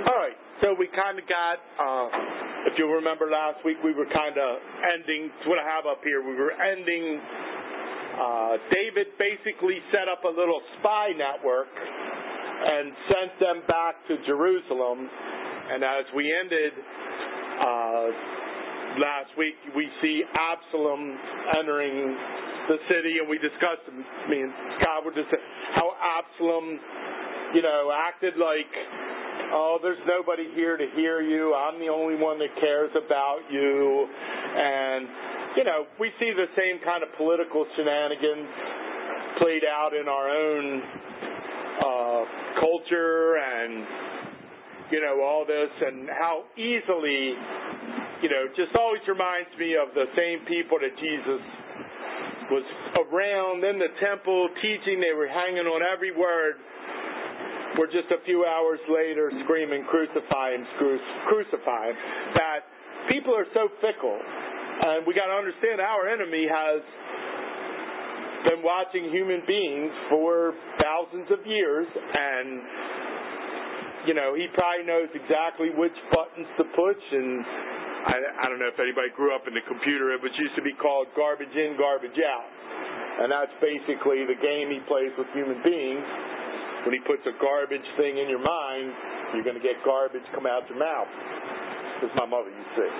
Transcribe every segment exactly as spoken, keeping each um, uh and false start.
All right, so we kind of got, uh, if you'll remember last week, we were kind of ending, it's what I have up here, we were ending, uh, David basically set up a little spy network and sent them back to Jerusalem. And as we ended uh, last week, we see Absalom entering the city, and we discussed, me and Scott were just how Absalom, you know, acted like, oh, there's nobody here to hear you. I'm the only one that cares about you. And, you know, we see the same kind of political shenanigans played out in our own uh, culture and, you know, all this, and how easily, you know, just always reminds me of the same people that Jesus was around in the temple teaching. They were hanging on every word. We're just a few hours later screaming, crucify him, crucify him. That people are so fickle. And we got to understand our enemy has been watching human beings for thousands of years, and, you know, he probably knows exactly which buttons to push. And I, I don't know if anybody grew up in the computer. It was used to be called garbage in, garbage out. And that's basically the game he plays with human beings. When he puts a garbage thing in your mind, you're going to get garbage come out your mouth, as my mother used to say.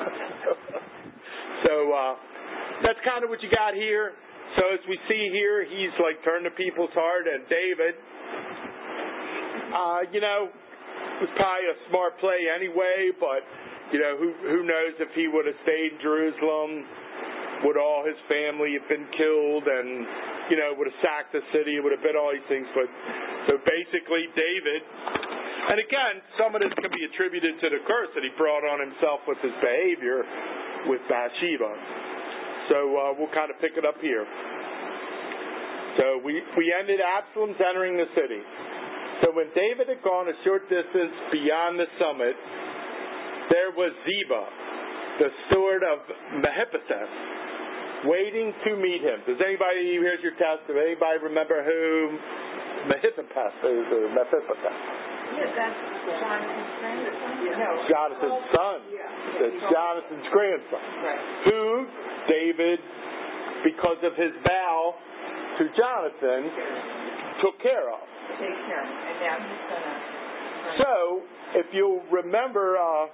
so uh, that's kind of what you got here. So as we see here, he's like turned the people's heart. And David, uh, you know, was probably a smart play anyway, but, you know, who, who knows if he would have stayed in Jerusalem, would all his family have been killed, and, you know, would have sacked the city, it would have been all these things. But so basically David, and again, some of this can be attributed to the curse that he brought on himself with his behavior with Bathsheba. So uh, we'll kind of pick it up here. So we, we ended Absalom's entering the city. So when David had gone a short distance beyond the summit, there was Ziba, the steward of Mephibosheth, waiting to meet him. Does anybody, here's your test, does anybody remember who Mephibosheth is, or Mephibosheth? Yeah, that's Jonathan's grandson. Jonathan's son. That's Jonathan's grandson. Right. Who David, because of his vow to Jonathan, took care of. Take care of him. And now he's going to... So, if you'll remember... Uh,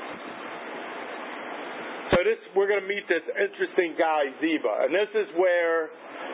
So this, we're going to meet this interesting guy, Ziba. And this is where,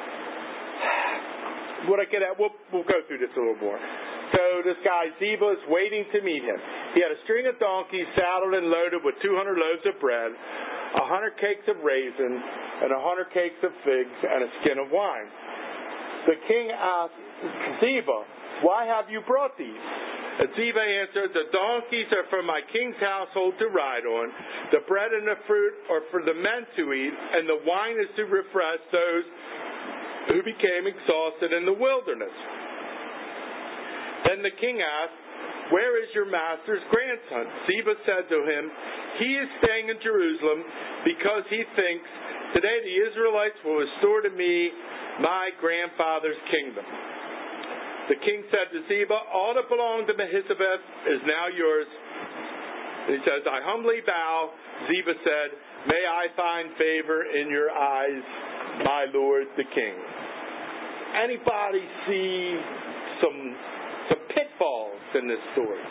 what I get at, we'll, we'll go through this a little more. So this guy, Ziba, is waiting to meet him. He had a string of donkeys saddled and loaded with two hundred loaves of bread, one hundred cakes of raisins, and one hundred cakes of figs, and a skin of wine. The king asked Ziba, why have you brought these? And Ziba answered, the donkeys are for my king's household to ride on, the bread and the fruit are for the men to eat, and the wine is to refresh those who became exhausted in the wilderness. Then the king asked, where is your master's grandson? Ziba said to him, he is staying in Jerusalem because he thinks, today the Israelites will restore to me my grandfather's kingdom. The king said to Ziba, all that belonged to Mephibosheth is now yours. And he says, I humbly bow. Ziba said, may I find favor in your eyes, my lord the king. Anybody see some, some pitfalls in this story?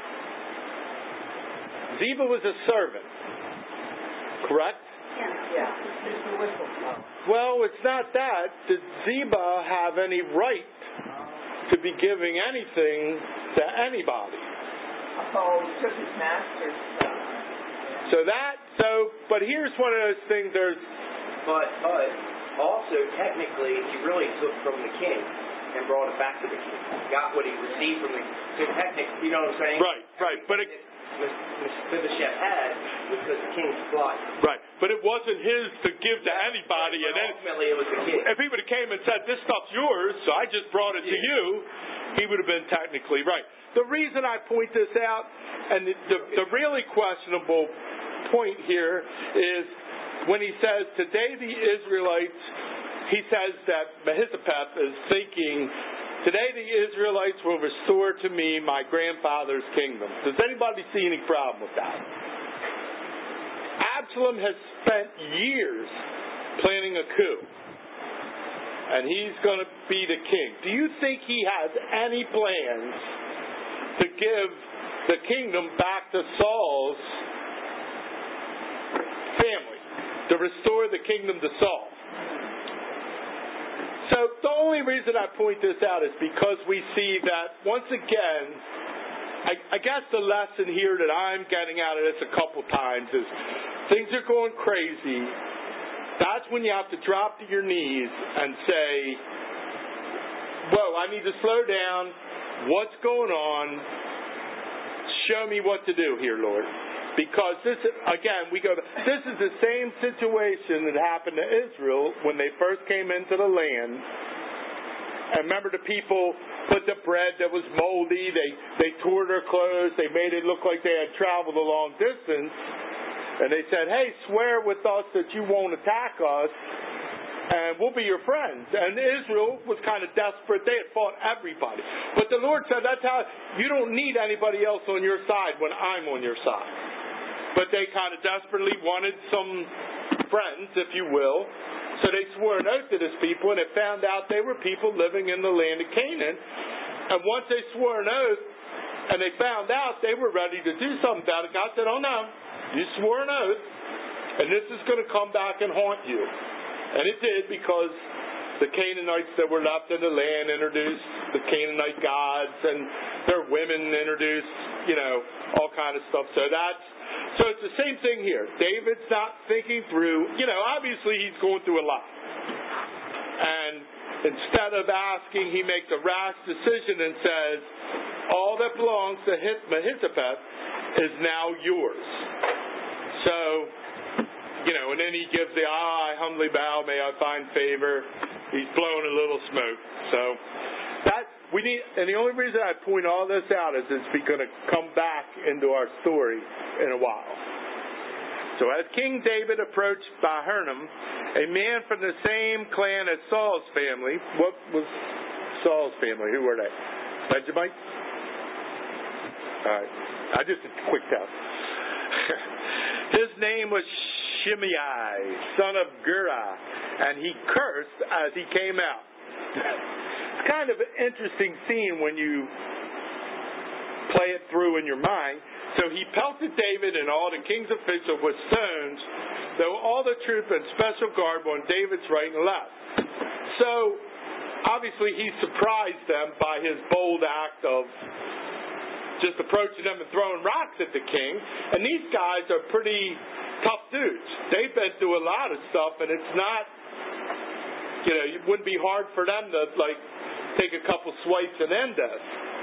Ziba was a servant, correct? Yeah. Yeah. It's the whistleblower. Well, it's not that. Did Ziba have any right to be giving anything to anybody? Oh, he took his master's stuff. So that, so, but here's one of those things, there's... But, but, also, technically, he really took from the king and brought it back to the king. Got what he received from the king. So technically, you know what I'm saying? Right, right, but it... Mephibosheth had because the king supplied. Right, but it wasn't his to give to anybody. But and then, ultimately, it was the king. If he would have came and said, this stuff's yours, so I just brought it to you, he would have been technically right. The reason I point this out, and the, the, the really questionable point here is when he says, today the Israelites, he says that Mephibosheth is thinking Today the Israelites will restore to me my grandfather's kingdom. Does anybody see any problem with that? Absalom has spent years planning a coup. And he's going to be the king. Do you think he has any plans to give the kingdom back to Saul's family? To restore the kingdom to Saul? So the only reason I point this out is because we see that, once again, I, I guess the lesson here that I'm getting out of this a couple times is things are going crazy. That's when you have to drop to your knees and say, whoa, I need to slow down. What's going on? Show me what to do here, Lord. Because this, again, we go. This is the same situation that happened to Israel when they first came into the land. And remember, the people put the bread that was moldy. They they tore their clothes. They made it look like they had traveled a long distance. And they said, "Hey, swear with us that you won't attack us, and we'll be your friends." And Israel was kind of desperate. They had fought everybody. But the Lord said, "That's how you don't need anybody else on your side when I'm on your side." But they kind of desperately wanted some friends, if you will. So they swore an oath to this people, and it found out they were people living in the land of Canaan. And once they swore an oath, and they found out they were ready to do something about it, God said, "Oh no, you swore an oath, and this is going to come back and haunt you." And it did, because the Canaanites that were left in the land introduced the Canaanite gods, and their women introduced, you know, all kind of stuff. So that's So it's the same thing here. David's not thinking through, you know, obviously he's going through a lot. And instead of asking, he makes a rash decision and says, all that belongs to Mephibosheth is now yours. So, you know, and then he gives the, ah, I humbly bow, may I find favor. He's blowing a little smoke. So that we need, and the only reason I point all this out is it's going to come back into our story in a while. So as King David approached Bahurim, a man from the same clan as Saul's family. What was Saul's family? Who were they? Benjamites? All right. I just did a quick test. His name was Shimei, son of Gera, and he cursed as he came out. It's kind of an interesting scene when you play it through in your mind. So he pelted David and all the king's officials with stones, though all the troop and special guard were on David's right and left. So obviously he surprised them by his bold act of just approaching them and throwing rocks at the king. And these guys are pretty tough dudes. They've been through a lot of stuff, and it's not, you know, it wouldn't be hard for them to, like, take a couple swipes and end us.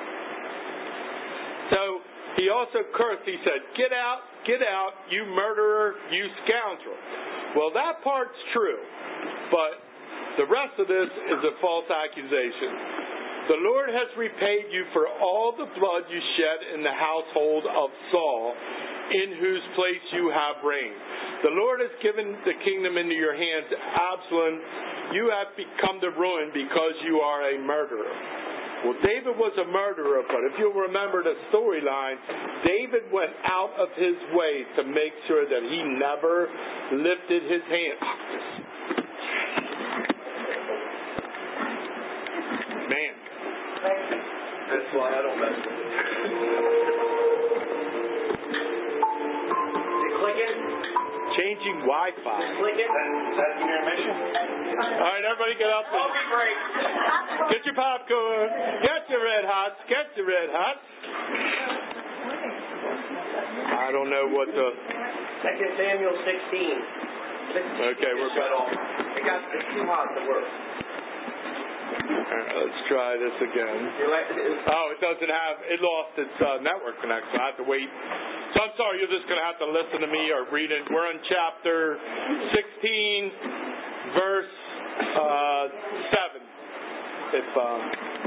So he also cursed. He said, "Get out, get out, you murderer, you scoundrel." Well, that part's true, but the rest of this is a false accusation. The Lord has repaid you for all the blood you shed in the household of Saul, in whose place you have reigned. The Lord has given the kingdom into your hands. Absalom, you have become the ruin because you are a murderer. Well, David was a murderer, but if you'll remember the storyline, David went out of his way to make sure that he never lifted his hand. Man. That's why I don't mess with it. Is it clicking? Changing Wi-Fi. Clicking? That's, that's your mission? All right, everybody get up. That'll be great. Get your popcorn. Get your Red Hots. Get your Red Hots. I don't know what the... Second Samuel sixteen. Okay, we're shut back. off. It got it's too hot to work. All right, let's try this again. Oh, it doesn't have... It lost its uh, network connection. I have to wait. So I'm sorry, you're just going to have to listen to me or read it. We're in chapter sixteen, verse uh, seven. If, uh...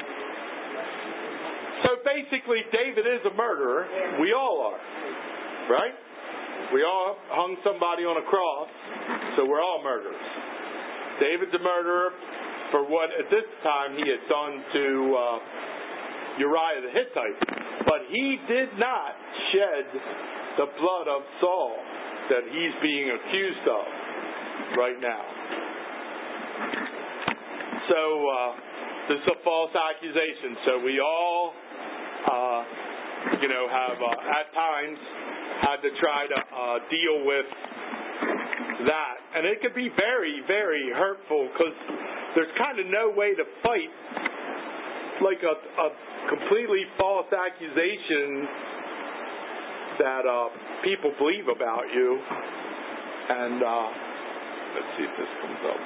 So basically, David is a murderer. We all are. Right? We all hung somebody on a cross, so we're all murderers. David's a murderer. for what at this time he had done to uh, Uriah the Hittite. But he did not shed the blood of Saul that he's being accused of right now. So uh, this is a false accusation. So we all, uh, you know, have uh, at times had to try to uh, deal with that. And it could be very, very hurtful because there's kind of no way to fight like a, a completely false accusation that uh, people believe about you. And uh, let's see if this comes up.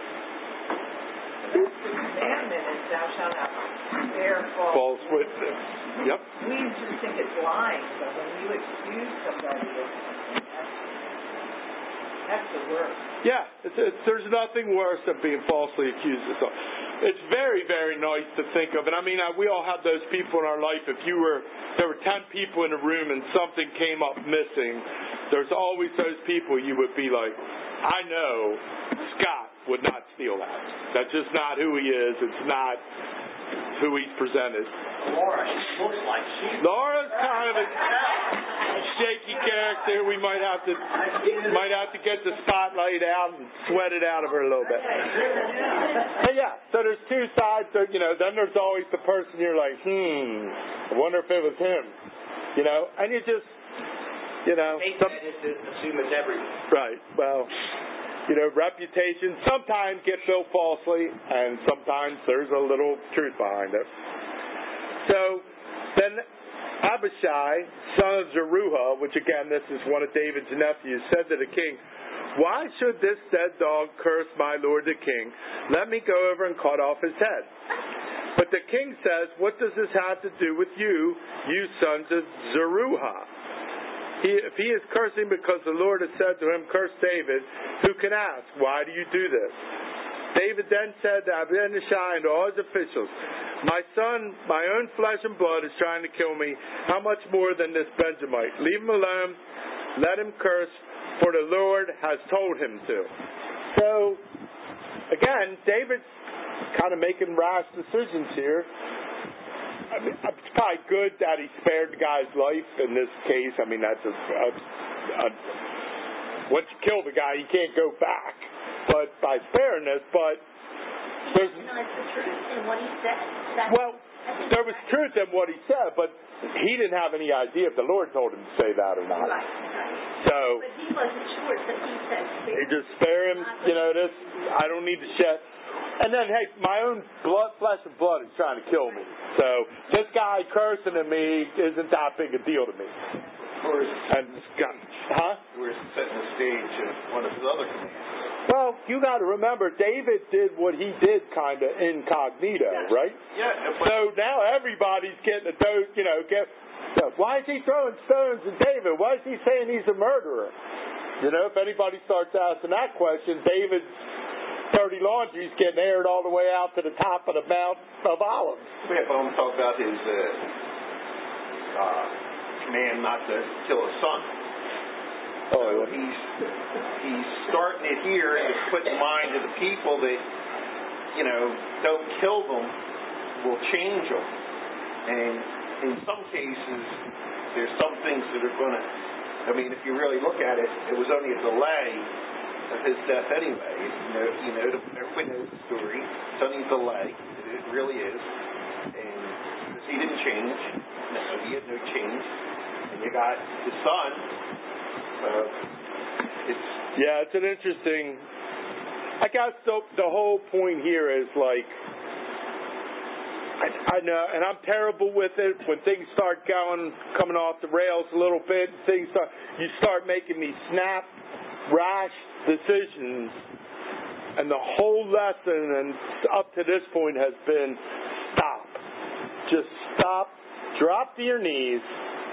The commandment is thou shalt not bear false, False witness. Yep. We just think it's lying, but when you accuse somebody, it's, that's, that's the worst. Yeah, it's, it's, there's nothing worse than being falsely accused of something. It's very, very nice to think of. And I mean, I, we all have those people in our life. If you were, there were ten people in a room and something came up missing, there's always those people you would be like, I know Scott would not steal that. That's just not who he is. It's not who he's presented. Laura, she looks like she. Laura's kind of a shaky character. We might have to might have to get the spotlight out and sweat it out of her a little bit. But yeah, so there's two sides. So, you know, then there's always the person you're like, hmm, I wonder if it was him. You know, and you just, you know, Hate some, that is to assume it's everyone. right? Well, you know, reputation sometimes gets built falsely, and sometimes there's a little truth behind it. So then Abishai, son of Zeruiah, which again, this is one of David's nephews, said to the king, why should this dead dog curse my lord the king? Let me go over and cut off his head. But the king says, what does this have to do with you, you sons of Zeruiah? He, if he is cursing because the Lord has said to him, curse David, who can ask, why do you do this? David then said to Abishai and all his officials, my son, my own flesh and blood is trying to kill me. How much more than this Benjamite? Leave him alone. Let him curse, for the Lord has told him to. So, again, David's kind of making rash decisions here. I mean, it's probably good that he spared the guy's life in this case. I mean, that's a, a, a once you kill the guy, you can't go back. But by sparing this, but there's the truth in what he said. That's, well, there was truth in what he said, but he didn't have any idea if the Lord told him to say that or not. Right, right. So but he wasn't sure, so he said, he just spare him. You know, this I don't need to shed. And then, hey, my own blood, flesh and blood is trying to kill me. So this guy cursing at me isn't that big a deal to me. And huh? We're setting the stage of one of his other commands. Well, you got to remember, David did what he did kind of incognito, yes. right? Yeah. But so now everybody's getting a dose, you know, get, so why is he throwing stones at David? Why is he saying he's a murderer? You know, if anybody starts asking that question, David's dirty laundry's getting aired all the way out to the top of the Mount of Olives. yeah, but I'm talking about his uh, uh, command not to kill his son. Oh, so he's he's starting it here to put in mind to the people that, you know, don't kill them, will change them. And in some cases, there's some things that are going to, I mean, if you really look at it, it was only a delay of his death anyway. You know, you know, everybody knows the story. It's only a delay. It really is. And because he didn't change, no, he had no change. And you got his son. Uh, it's yeah, it's an interesting. I guess the the whole point here is like, I, I know, and I'm terrible with it. When things start going, coming off the rails a little bit, things start, you start making these snap, rash decisions, and the whole lesson and up to this point has been stop. Just stop, drop to your knees,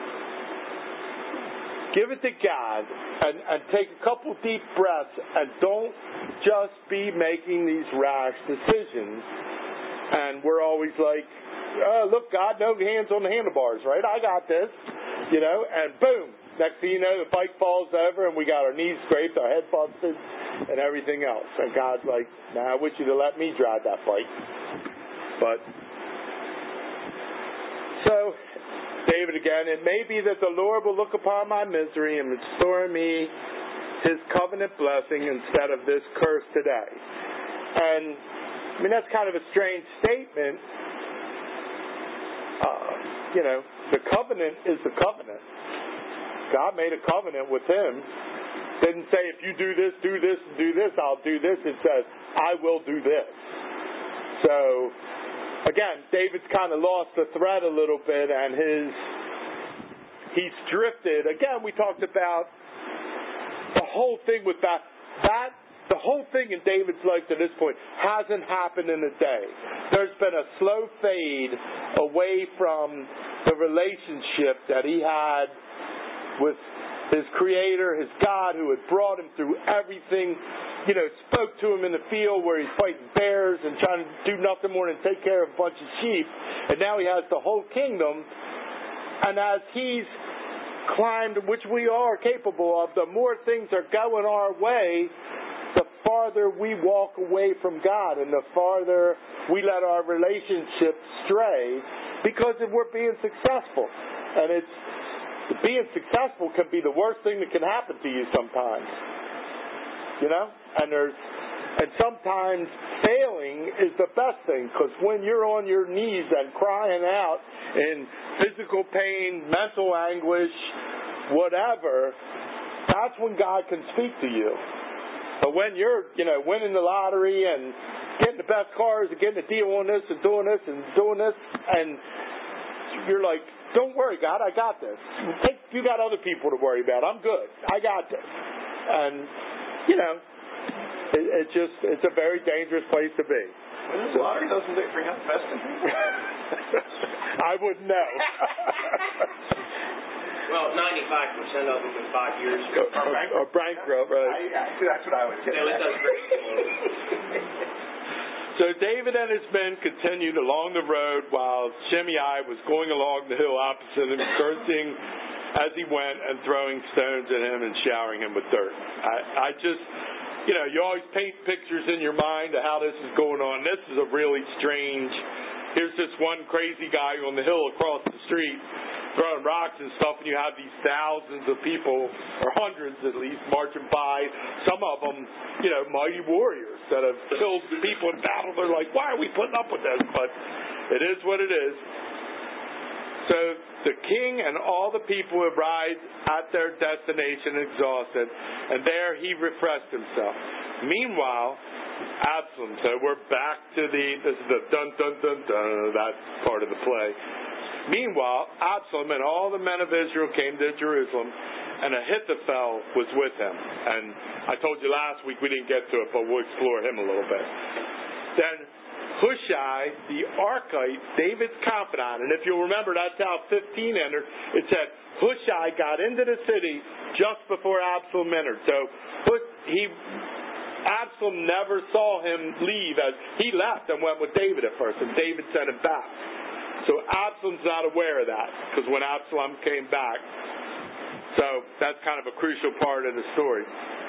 give it to God, and, and take a couple deep breaths, and don't just be making these rash decisions. And we're always like, oh, look, God, no hands on the handlebars, right? I got this, you know, and boom, next thing you know, the bike falls over and we got our knees scraped, our head busted, and everything else. And God's like, nah, I wish you'd have let me drive that bike. But, so, David again, it may be that the Lord will look upon my misery and restore me his covenant blessing instead of this curse today. And, I mean, that's kind of a strange statement. Uh, you know, the covenant is the covenant. God made a covenant with him. Didn't say, if you do this, do this, and do this, I'll do this. It says, I will do this. So, again, David's kind of lost the thread a little bit, and his he's drifted. Again, we talked about the whole thing with that. That the whole thing in David's life to this point hasn't happened in a day. There's been a slow fade away from the relationship that he had with his Creator, his God, who had brought him through everything. You know, spoke to him in the field where he's fighting bears and trying to do nothing more than take care of a bunch of sheep. And now he has the whole kingdom. And as he's climbed, which we are capable of, the more things are going our way, the farther we walk away from God and the farther we let our relationship stray because if we're being successful. And it's being successful can be the worst thing that can happen to you sometimes. You know? And there's and sometimes failing is the best thing, because when you're on your knees and crying out in physical pain, mental anguish, whatever, that's when God can speak to you. But when you're, you know, winning the lottery and getting the best cars and getting a deal on this and doing this and doing this, and you're like, don't worry, God, I got this. Take, you got other people to worry about. I'm good. I got this. And, you know, it, it just, it's a very dangerous place to be. When this lottery doesn't it bring out the best in people? I wouldn't know. Well, ninety-five percent of them in five years are bankrupt. Or bankrupt, right? I, I, that's what I would say. So it does great. So David and his men continued along the road while Shimei was going along the hill opposite him, cursing as he went and throwing stones at him and showering him with dirt. I, I just, you know, you always paint pictures in your mind of how this is going on. This is a really strange, here's this one crazy guy on the hill across the street throwing rocks and stuff, and you have these thousands of people, or hundreds at least, marching by. Some of them, you know, mighty warriors that have killed people in battle. They're like, why are we putting up with this? But it is what it is. So the king and all the people arrived at their destination exhausted, and there he refreshed himself. Meanwhile, Absalom, so we're back to the, this is the dun dun dun dun, that part of the play. Meanwhile, Absalom and all the men of Israel came to Jerusalem, and Ahithophel was with him. And I told you last week we didn't get to it, but we'll explore him a little bit. Then Hushai, the Archite, David's confidant, and if you'll remember, that's how fifteen entered. It said Hushai got into the city just before Absalom entered. So he, Absalom never saw him leave. As he left and went with David at first, and David sent him back. So Absalom's not aware of that, because when Absalom came back, so that's kind of a crucial part of the story.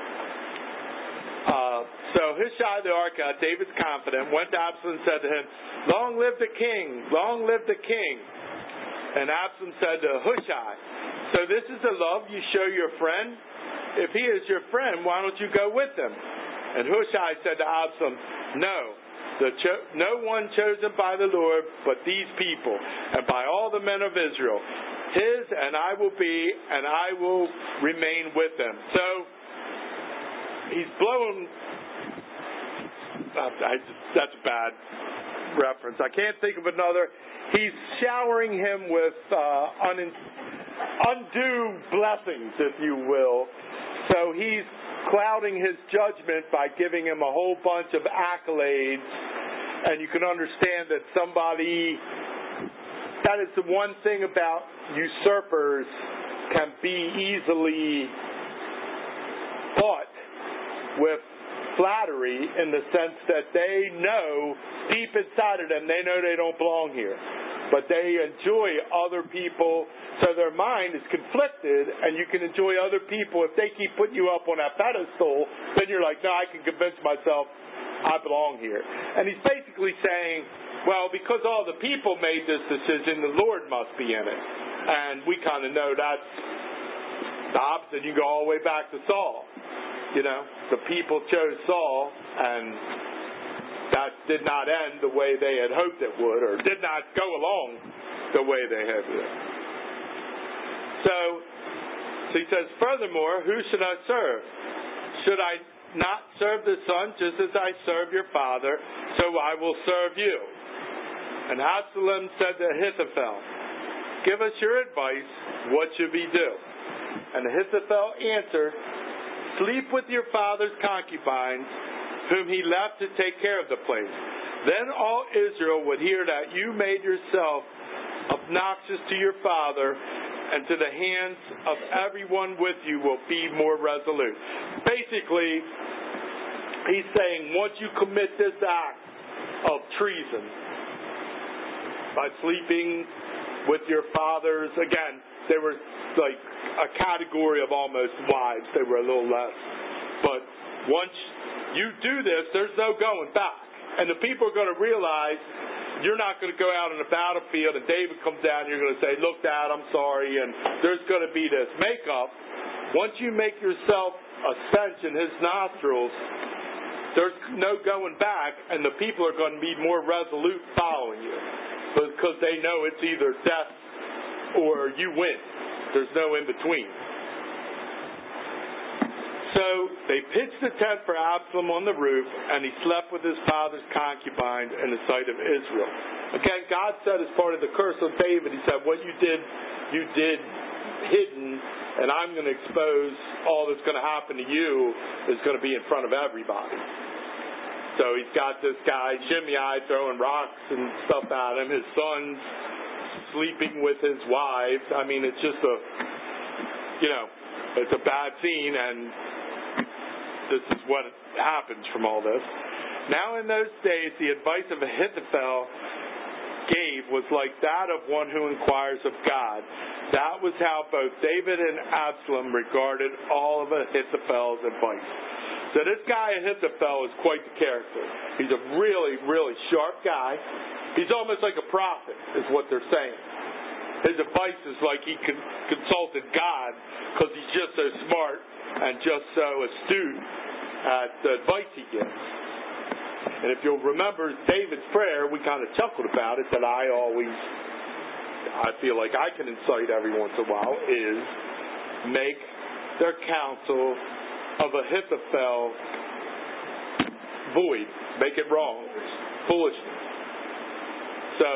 Uh, so Hushai the Archite, David's confidant, went to Absalom and said to him, long live the king, long live the king. And Absalom said to Hushai, so this is the love you show your friend? If he is your friend, why don't you go with him? And Hushai said to Absalom, no. The cho- no one chosen by the Lord but these people, and by all the men of Israel. His and I will be, and I will remain with them. So, he's blowing... I just, that's a bad reference. I can't think of another. He's showering him with uh, un- undue blessings, if you will. So he's clouding his judgment by giving him a whole bunch of accolades, and you can understand that somebody, that is the one thing about usurpers, can be easily bought with flattery, in the sense that they know deep inside of them, they know they don't belong here. but they enjoy other people, so their mind is conflicted, and you can enjoy other people. If they keep putting you up on that pedestal, then you're like, no, I can convince myself I belong here. And he's basically saying, well, because all the people made this decision, the Lord must be in it. And we kind of know that's the opposite. You go all the way back to Saul. You know, the people chose Saul, and that did not end the way they had hoped it would, or did not go along the way they had it. So, so he says, furthermore, who should I serve? Should I not serve the Son just as I serve your father? So I will serve you. And Absalom said to Ahithophel, give us your advice, what should we do? And Ahithophel answered, sleep with your father's concubines, whom he left to take care of the place. Then all Israel would hear that you made yourself obnoxious to your father, and to the hands of everyone with you will be more resolute. Basically, he's saying once you commit this act of treason by sleeping with your fathers, again, they were like a category of almost wives. They were a little less. But once you do this, there's no going back. And the people are going to realize you're not going to go out on the battlefield and David comes down and you're going to say, look, Dad, I'm sorry, and there's going to be this makeup. Once you make yourself a stench in his nostrils, there's no going back, and the people are going to be more resolute following you because they know it's either death or you win. There's no in between. So they pitched a tent for Absalom on the roof, and he slept with his father's concubine in the sight of Israel. Again, God said as part of the curse of David, he said, what you did, you did hidden, and I'm going to expose all that's going to happen to you is going to be in front of everybody. So he's got this guy, Shimei, throwing rocks and stuff at him, his son's sleeping with his wives. I mean, it's just a, you know, it's a bad scene, and this is what happens from all this. Now in those days, the advice of Ahithophel gave was like that of one who inquires of God. That was how both David and Absalom regarded all of Ahithophel's advice. So this guy Ahithophel is quite the character. He's a really, really sharp guy. He's almost like a prophet, is what they're saying. His advice is like he consulted God because he's just so smart and just so astute at the advice he gives. And if you'll remember David's prayer, we kind of chuckled about it, that I always, I feel like I can incite every once in a while, is make their counsel of Ahithophel void. Make it wrong. Foolishness. So,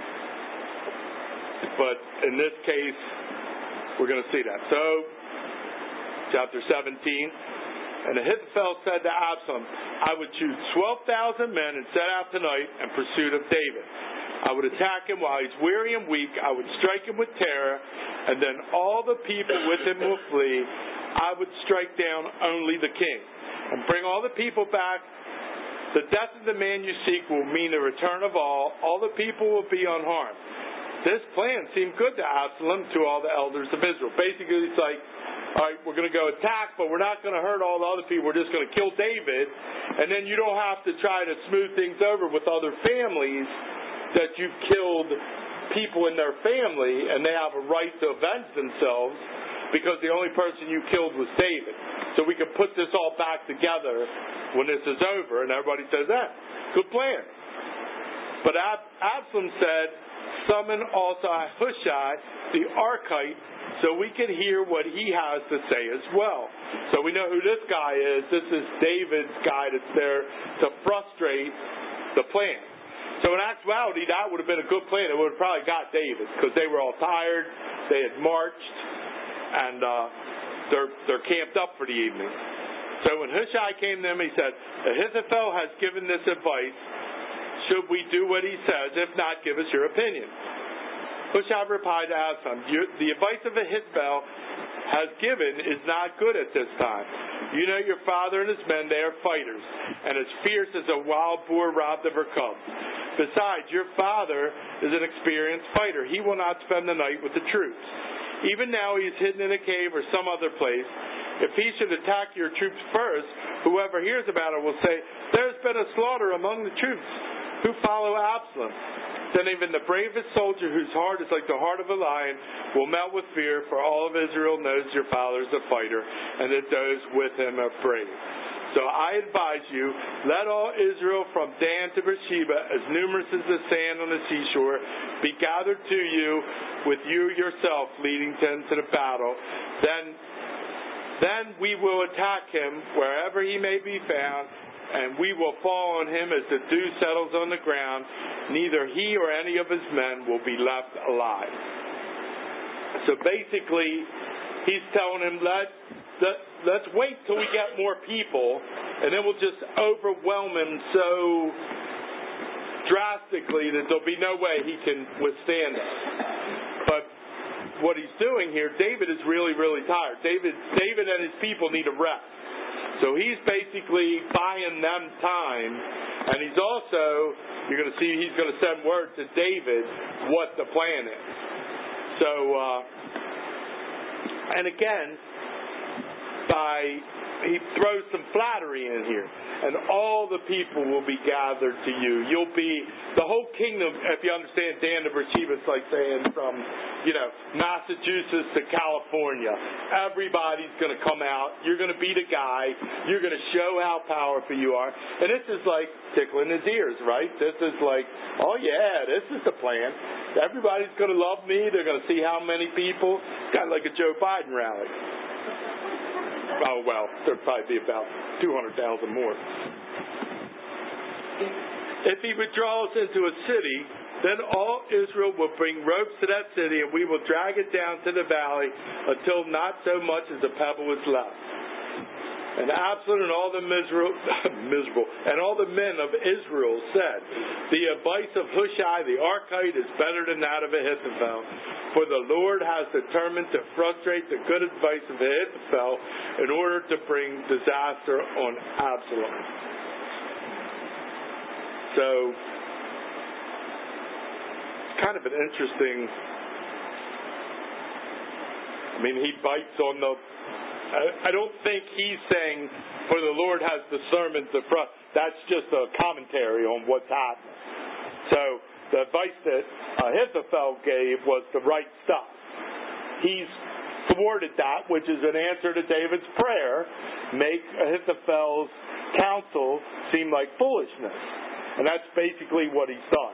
but in this case, we're going to see that. So, chapter seventeen. And Ahithophel said to Absalom, I would choose twelve thousand men and set out tonight in pursuit of David. I would attack him while he's weary and weak. I would strike him with terror, and then all the people with him will flee. I would strike down only the king and bring all the people back. The death of the man you seek will mean the return of all. All the people will be unharmed. This plan seemed good to Absalom, to all the elders of Israel. Basically, it's like, all right, we're going to go attack, but we're not going to hurt all the other people. We're just going to kill David, and then you don't have to try to smooth things over with other families that you've killed people in their family, and they have a right to avenge themselves because the only person you killed was David. So we can put this all back together when this is over, and everybody says, that, good plan. But Ab- Absalom said, summon also Ahushai, the Archite, so we can hear what he has to say as well. So we know who this guy is. This is David's guy that's there to frustrate the plan. So in actuality, that would have been a good plan. It would have probably got David because they were all tired. They had marched, and uh, they're they're camped up for the evening. So when Hushai came to him, he said, Ahithophel has given this advice. Should we do what he says? If not, give us your opinion. Hushai replied to Absalom, the advice of Ahithophel has given is not good at this time. You know your father and his men, they are fighters, and as fierce as a wild boar robbed of her cubs. Besides, your father is an experienced fighter. He will not spend the night with the troops. Even now he is hidden in a cave or some other place. If he should attack your troops first, whoever hears about it will say, there's been a slaughter among the troops who follow Absalom. Then even the bravest soldier whose heart is like the heart of a lion will melt with fear, for all of Israel knows your father is a fighter, and that those with him are brave. So I advise you, let all Israel from Dan to Beersheba, as numerous as the sand on the seashore, be gathered to you, with you yourself leading them to the battle. Then, then we will attack him wherever he may be found, and we will fall on him as the dew settles on the ground. Neither he or any of his men will be left alive. So basically, he's telling him, let, let, let's wait till we get more people, and then we'll just overwhelm him so drastically that there'll be no way he can withstand it. But what he's doing here, David is really, really tired. David, David and his people need a rest. So he's basically buying them time, and he's also, you're going to see, he's going to send word to David what the plan is. So, uh, and again, by, he throws some flattery in here, and all the people will be gathered to you. You'll be, the whole kingdom, if you understand Dan to Beersheba, it's like saying from, you know, Massachusetts to California. Everybody's going to come out. You're going to be the guy. You're going to show how powerful you are. And this is like tickling his ears, right? This is like, oh yeah, this is the plan. Everybody's going to love me. They're going to see how many people. Kind of like a Joe Biden rally. Oh, well, there'd probably be about two hundred thousand more. If he withdraws into a city, then all Israel will bring ropes to that city, and we will drag it down to the valley until not so much as a pebble is left. And Absalom and all the miserable, miserable and all the men of Israel said, the advice of Hushai the Archite is better than that of Ahithophel, for the Lord has determined to frustrate the good advice of Ahithophel in order to bring disaster on Absalom. So, kind of an interesting, I mean, he bites on the, I, I don't think he's saying, for the Lord has discernment to front. That's just a commentary on what's happening. So, the advice that Ahithophel gave was the right stuff. He's thwarted that, which is an answer to David's prayer, make Ahithophel's counsel seem like foolishness. And that's basically what he's done.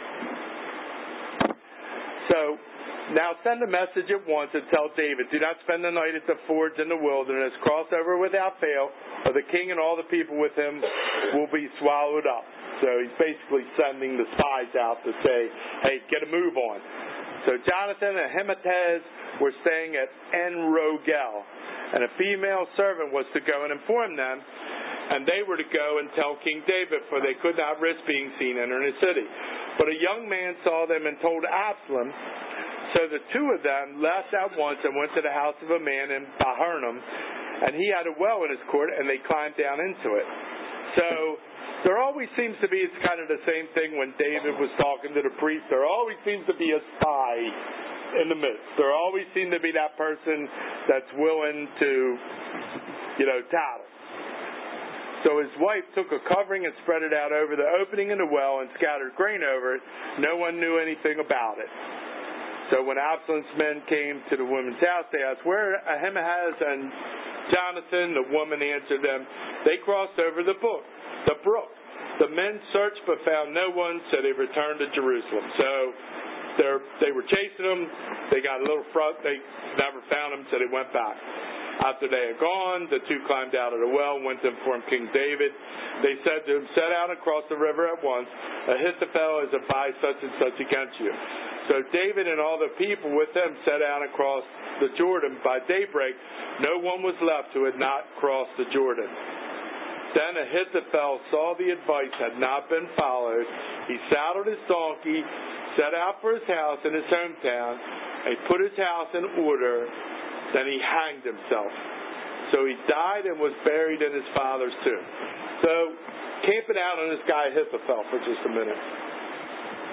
So, now send a message at once and tell David, do not spend the night at the fords in the wilderness. Cross over without fail, or the king and all the people with him will be swallowed up. So he's basically sending the spies out to say, hey, get a move on. So Jonathan and Ahimaaaz were staying at En-Rogel, and a female servant was to go and inform them, and they were to go and tell King David, for they could not risk being seen entering the city. But a young man saw them and told Absalom. So the two of them left at once and went to the house of a man in Bahurim, and he had a well in his court, and they climbed down into it. So there always seems to be, it's kind of the same thing when David was talking to the priest, there always seems to be a spy in the midst. There always seems to be that person that's willing to, you know, tattle. So his wife took a covering and spread it out over the opening in the well and scattered grain over it. No one knew anything about it. So when Absalom's men came to the woman's house, they asked, where are Ahimaaaz and Jonathan? The woman answered them, they crossed over the brook. The brook. The men searched but found no one, so they returned to Jerusalem. So they were chasing them. They got a little front. They never found them, so they went back. After they had gone, the two climbed out of the well and went to inform King David. They said to him, set out across the river at once. Ahithophel has advised such and such against you. So David and all the people with him set out across the Jordan. By daybreak, no one was left who had not crossed the Jordan. Then Ahithophel saw the advice had not been followed. He saddled his donkey, set out for his house in his hometown, and he put his house in order. Then he hanged himself. So he died and was buried in his father's tomb. So, camping out on this guy Ahithophel for just a minute.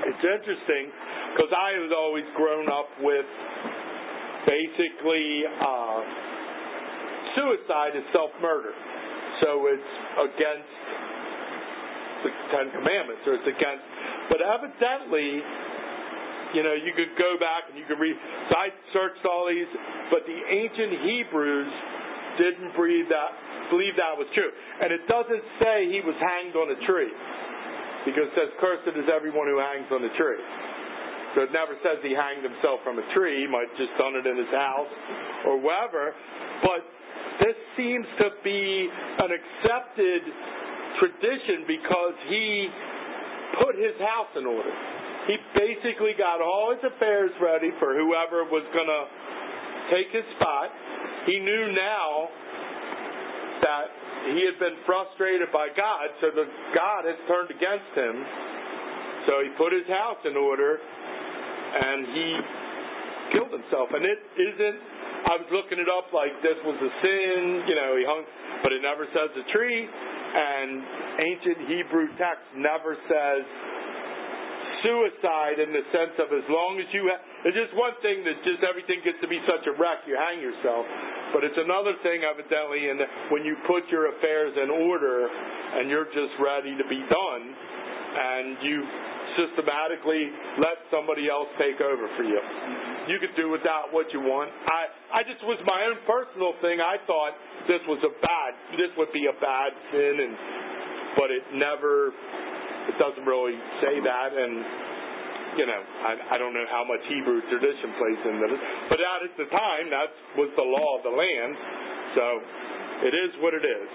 it's interesting because I was always grown up with basically uh, suicide is self-murder. So it's against the Ten Commandments, or it's against, but evidently, you know, you could go back and you could read, so I searched all these, but the ancient Hebrews didn't believe that, believe that was true. And it doesn't say he was hanged on a tree, because it says, cursed is everyone who hangs on a tree. So it never says he hanged himself from a tree. He might have just done it in his house or wherever. But this seems to be an accepted tradition because he put his house in order. He basically got all his affairs ready for whoever was going to take his spot. He knew now that he had been frustrated by God, so the God has turned against him. So he put his house in order, and he killed himself. And it isn't, I was looking it up like this was a sin, you know, he hung, but it never says a tree. And ancient Hebrew text never says suicide in the sense of as long as you have, it's just one thing that just everything gets to be such a wreck, you hang yourself. But it's another thing, evidently, in the, when you put your affairs in order and you're just ready to be done, and you systematically let somebody else take over for you. You could do without what you want. I, I just was my own personal thing. I thought this was a bad, this would be a bad sin, and but it never, it doesn't really say that, and you know, I, I don't know how much Hebrew tradition plays into this, but at the time, that was the law of the land, so it is what it is.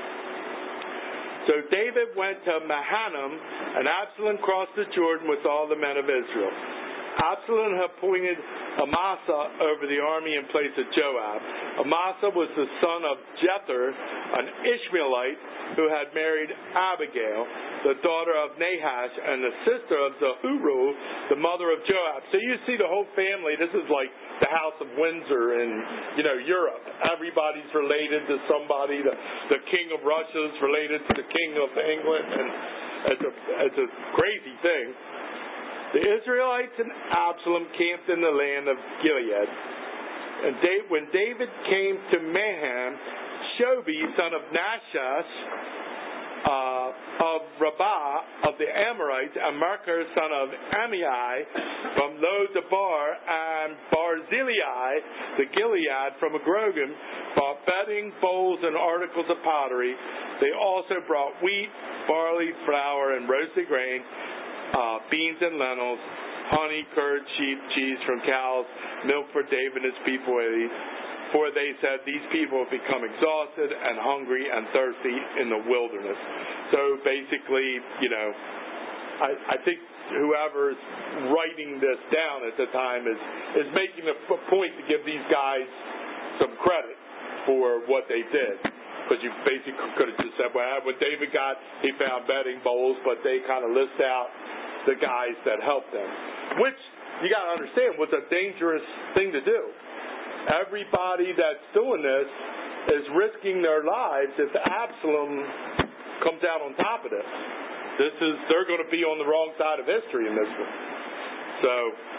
So David went to Mahanaim, and Absalom crossed the Jordan with all the men of Israel. Absalom appointed Amasa over the army in place of Joab. Amasa was the son of Jether, an Ishmaelite who had married Abigail, the daughter of Nahash, and the sister of Zahuru, the mother of Joab. So you see the whole family. This is like the House of Windsor in, you know, Europe. Everybody's related to somebody. The, the king of Russia is related to the king of England, and it's a, it's a crazy thing. The Israelites and Absalom camped in the land of Gilead. And Dave, when David came to Maham, Shobi, son of Nashash, uh, of Rabbah of the Amorites, and Makir, son of Ammiai, from Lo-Debar, and Barzillai, the Gilead, from Agrogim, brought bedding, bowls, and articles of pottery. They also brought wheat, barley, flour, and roasted grain, Uh, beans and lentils, honey, curd, sheep, cheese from cows, milk for David and his people. For they said, these people have become exhausted and hungry and thirsty in the wilderness. So basically, you know, I, I think whoever's writing this down at the time is, is making a point to give these guys some credit for what they did. Because you basically could have just said, well, when David got, he found bedding bowls, but they kind of list out the guys that helped them. Which, you got to understand, was a dangerous thing to do. Everybody that's doing this is risking their lives if Absalom comes out on top of this. This is, they're going to be on the wrong side of history in this one. So,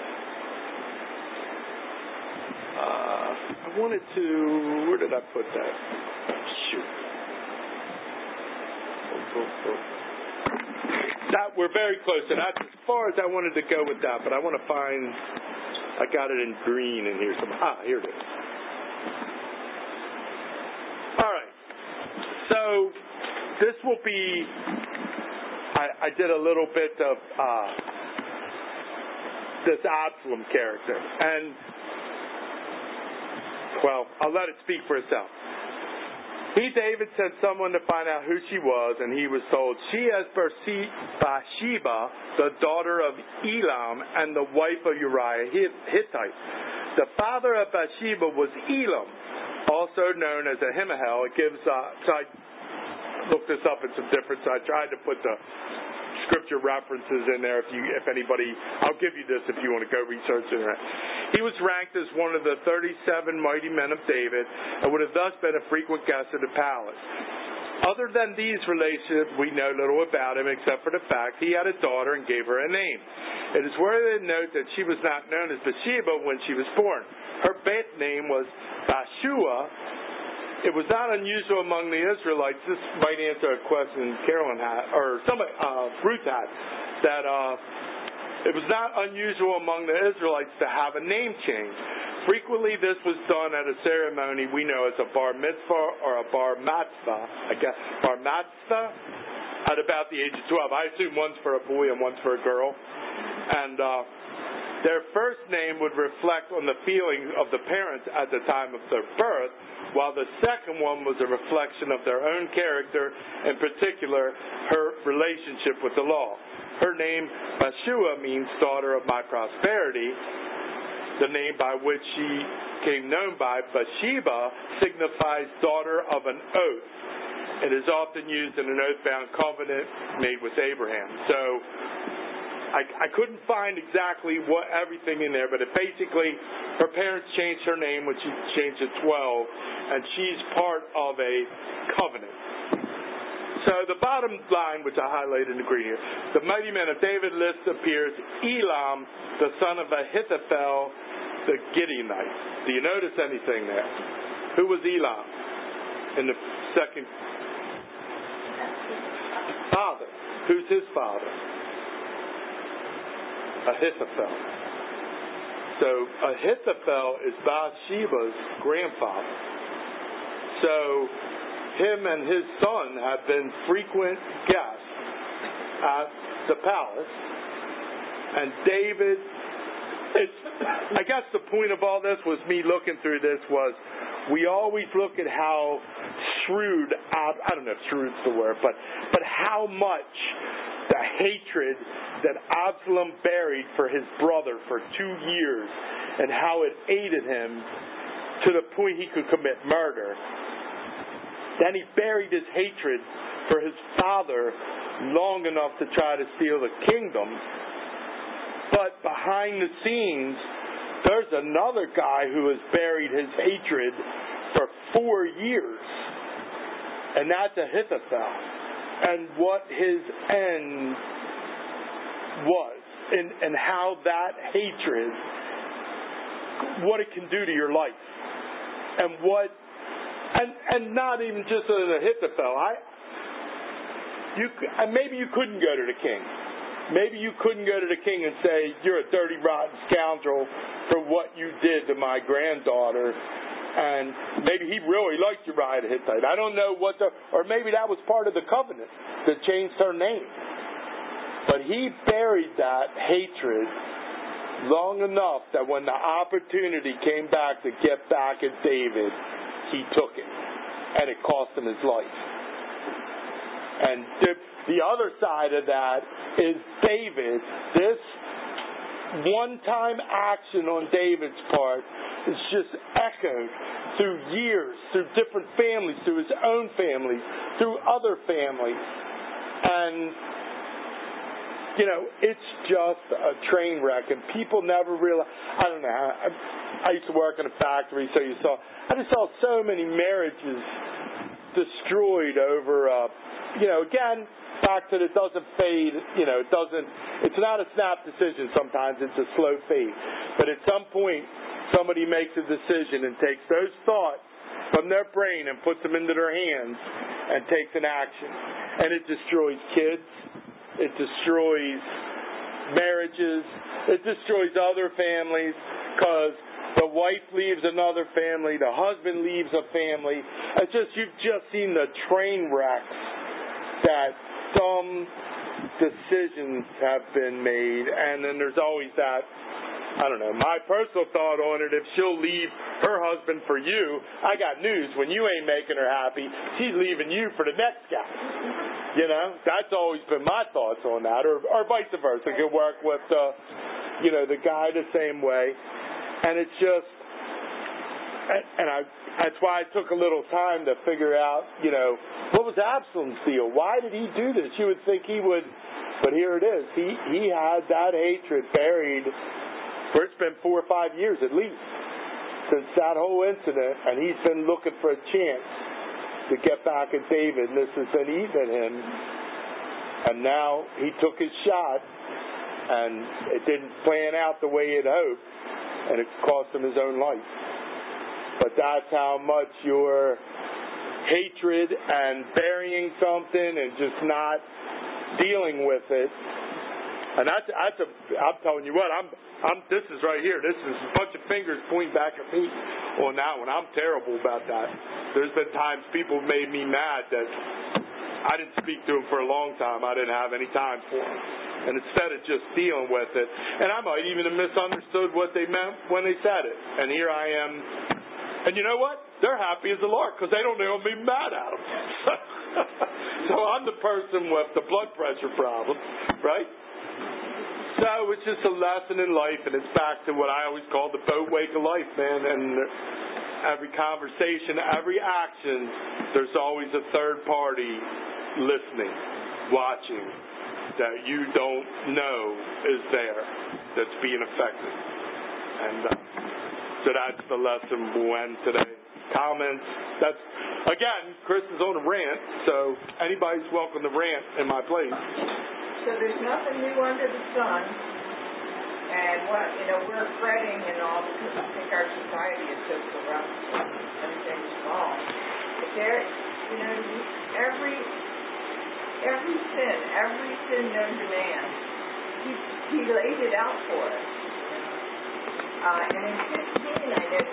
uh, I wanted to, where did I put that? Shoot. Oh, oh, oh. That we're very close, and that's as far as I wanted to go with that. But I want to find, I got it in green in here. Some ah, here it is. All right. So this will be. I, I did a little bit of uh, this Absalom character, and well, I'll let it speak for itself. He, David, sent someone to find out who she was, and he was told, she is Bathsheba, the daughter of Elam, and the wife of Uriah Hittite. The father of Bathsheba was Elam, also known as Ahimael. It gives, uh, so I looked this up in some different, so I tried to put the scripture references in there if you, if anybody, I'll give you this if you want to go research it. He was ranked as one of the thirty-seven mighty men of David and would have thus been a frequent guest at the palace. Other than these relationships, we know little about him except for the fact he had a daughter and gave her a name. It is worthy of note that she was not known as Bathsheba when she was born. Her birth name was Bathsheba. It was not unusual among the Israelites. This might answer a question Carolyn had, or somebody, uh, Ruth had, that uh, it was not unusual among the Israelites to have a name change. Frequently, this was done at a ceremony we know as a bar mitzvah or a bar matzvah. I guess bar matzvah at about the age of twelve. I assume one's for a boy and one's for a girl. And uh, their first name would reflect on the feelings of the parents at the time of their birth, while the second one was a reflection of their own character, in particular, her relationship with the law. Her name, Bathsheba, means daughter of my prosperity. The name by which she came known by, Bathsheba, signifies daughter of an oath. It is often used in an oath-bound covenant made with Abraham. So I, I couldn't find exactly what everything in there, but it basically, her parents changed her name when she changed to twelve, and she's part of a covenant. So the bottom line, which I highlighted in the green here, the mighty men of David list appears Elam, the son of Ahithophel, the Gideonite. Do you notice anything there? Who was Elam in the second? Father. Who's his father? Ahithophel. So Ahithophel is Bathsheba's grandfather. So him and his son have been frequent guests at the palace. And David, it's, I guess the point of all this was me looking through this was we always look at how shrewd, I don't know if shrewd's the word, but, but how much the hatred that Absalom buried for his brother for two years and how it aided him to the point he could commit murder. Then he buried his hatred for his father long enough to try to steal the kingdom. But behind the scenes, there's another guy who has buried his hatred for four years. And that's Ahithophel. And what his end was. And, and how that hatred, what it can do to your life. And what And and not even just as a Ahithophel. I, you, maybe you couldn't go to the king. Maybe you couldn't go to the king and say, you're a dirty, rotten scoundrel for what you did to my granddaughter. And maybe he really liked Uriah the Hittite. I don't know what the... Or maybe that was part of the covenant that changed her name. But he buried that hatred long enough that when the opportunity came back to get back at David, he took it, and it cost him his life. And the, the other side of that is David. This one-time action on David's part is just echoed through years, through different families, through his own family, through other families. And, you know, it's just a train wreck, and people never realize, I don't know, I, I used to work in a factory, so you saw, I just saw so many marriages destroyed over, uh, you know, again, back to it doesn't fade, you know, it doesn't, it's not a snap decision sometimes, it's a slow fade. But at some point, somebody makes a decision and takes those thoughts from their brain and puts them into their hands and takes an action. And it destroys kids, it destroys marriages, it destroys other families, because the wife leaves another family, the husband leaves a family. It's just, you've just seen the train wrecks that some decisions have been made, and then there's always that, I don't know, my personal thought on it, if she'll leave her husband for you, I got news, when you ain't making her happy, she's leaving you for the next guy. You know, that's always been my thoughts on that, or, or vice versa. I could work with, uh, you know, the guy the same way. And it's just, and I, that's why it took a little time to figure out, you know, what was Absalom's deal? Why did he do this? You would think he would, but here it is. He he had that hatred buried for it's been four or five years at least since that whole incident, and he's been looking for a chance to get back at David, and this has been eating at him. And now he took his shot, and it didn't plan out the way it hoped, and it cost him his own life. But that's how much your hatred and burying something and just not dealing with it. And that's, that's a, I'm telling you what, I'm, I'm, this is right here. This is a bunch of fingers pointing back at me on that one. I'm terrible about that. There's been times people made me mad that I didn't speak to them for a long time. I didn't have any time for them. And instead of just dealing with it, and I might even have misunderstood what they meant when they said it. And here I am. And you know what? They're happy as a lark because they don't know I'm being mad at them. So I'm the person with the blood pressure problem, right? So it's just a lesson in life, and it's back to what I always call the boat wake of life, man. And every conversation, every action, there's always a third party listening, watching, that you don't know is there, that's being affected. And uh, so that's the lesson we'll end today. Comments? That's, again, Chris is on a rant, so anybody's welcome to rant in my place. So there's nothing new under the sun, and what you know, we're fretting and all because I think our society is so corrupt, everything's wrong. But there, you know, every every sin, every sin known to man, he he laid it out for us. Uh, and in fifteen, I know,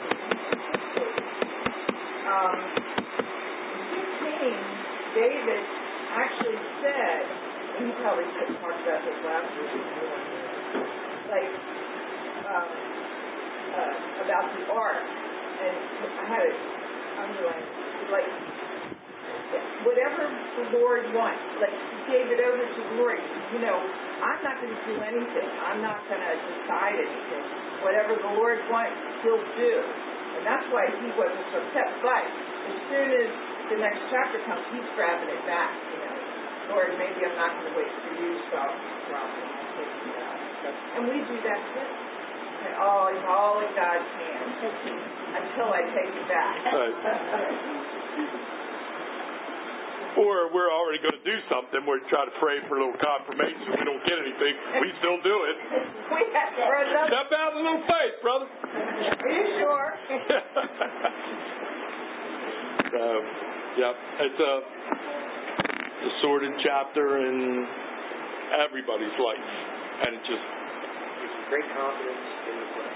um, in fifteen, David actually said. He probably should have talked about this last week more. Like, um, uh, about the ark. And I had it underlined. Like, whatever the Lord wants. Like, he gave it over to the Lord. You know, I'm not going to do anything. I'm not going to decide anything. Whatever the Lord wants, he'll do. And that's why he wasn't so upset. But as soon as the next chapter comes, he's grabbing it back, you know. Lord, maybe I'm not going to wait for you to solve the problem. I'll take it out. And we do that too. And all it's all in God's hands until I take it back. Right. Or we're already going to do something. We're trying to pray for a little confirmation. We don't get anything. We still do it. We have to another. Step out in a little faith, brother. Are you sure? So, yep. It's a... the sordid chapter in everybody's life, and it just gives you great confidence in the plan.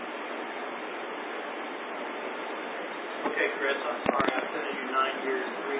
Okay, Chris, I'm sorry. I sent you nine years, three